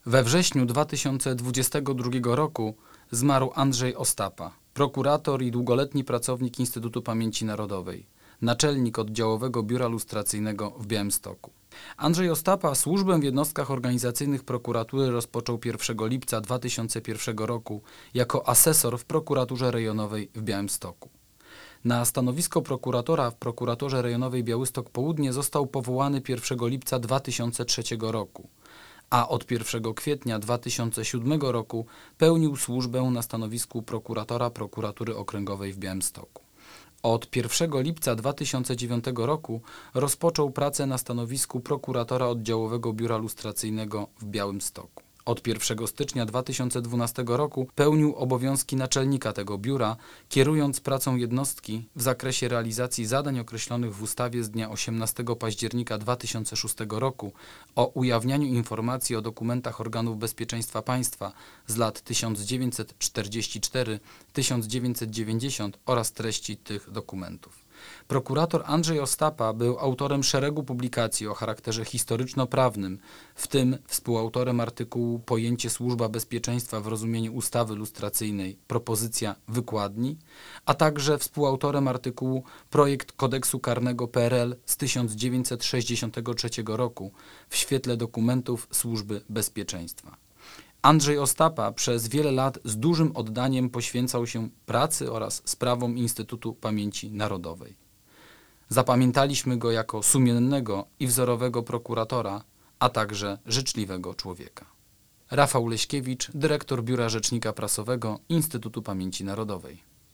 We wrześniu 2022 roku zmarł Andrzej Ostapa, prokurator i długoletni pracownik Instytutu Pamięci Narodowej, naczelnik Oddziałowego Biura Lustracyjnego w Białymstoku. Andrzej Ostapa służbę w jednostkach organizacyjnych prokuratury rozpoczął 1 lipca 2001 roku jako asesor w prokuraturze rejonowej w Białymstoku. Na stanowisko prokuratora w prokuraturze rejonowej Białystok Południe został powołany 1 lipca 2003 roku, a od 1 kwietnia 2007 roku pełnił służbę na stanowisku prokuratora Prokuratury Okręgowej w Białymstoku. Od 1 lipca 2009 roku rozpoczął pracę na stanowisku prokuratora Oddziałowego Biura Lustracyjnego w Białymstoku. Od 1 stycznia 2012 roku pełnił obowiązki naczelnika tego biura, kierując pracą jednostki w zakresie realizacji zadań określonych w ustawie z dnia 18 października 2006 roku o ujawnianiu informacji o dokumentach organów bezpieczeństwa państwa z lat 1944-1990 oraz treści tych dokumentów. Prokurator Andrzej Ostapa był autorem szeregu publikacji o charakterze historyczno-prawnym, w tym współautorem artykułu Pojęcie służba bezpieczeństwa w rozumieniu ustawy lustracyjnej, propozycja wykładni, a także współautorem artykułu Projekt Kodeksu Karnego PRL z 1963 roku w świetle dokumentów służby bezpieczeństwa. Andrzej Ostapa przez wiele lat z dużym oddaniem poświęcał się pracy oraz sprawom Instytutu Pamięci Narodowej. Zapamiętaliśmy go jako sumiennego i wzorowego prokuratora, a także życzliwego człowieka. Rafał Leśkiewicz, dyrektor Biura Rzecznika Prasowego Instytutu Pamięci Narodowej.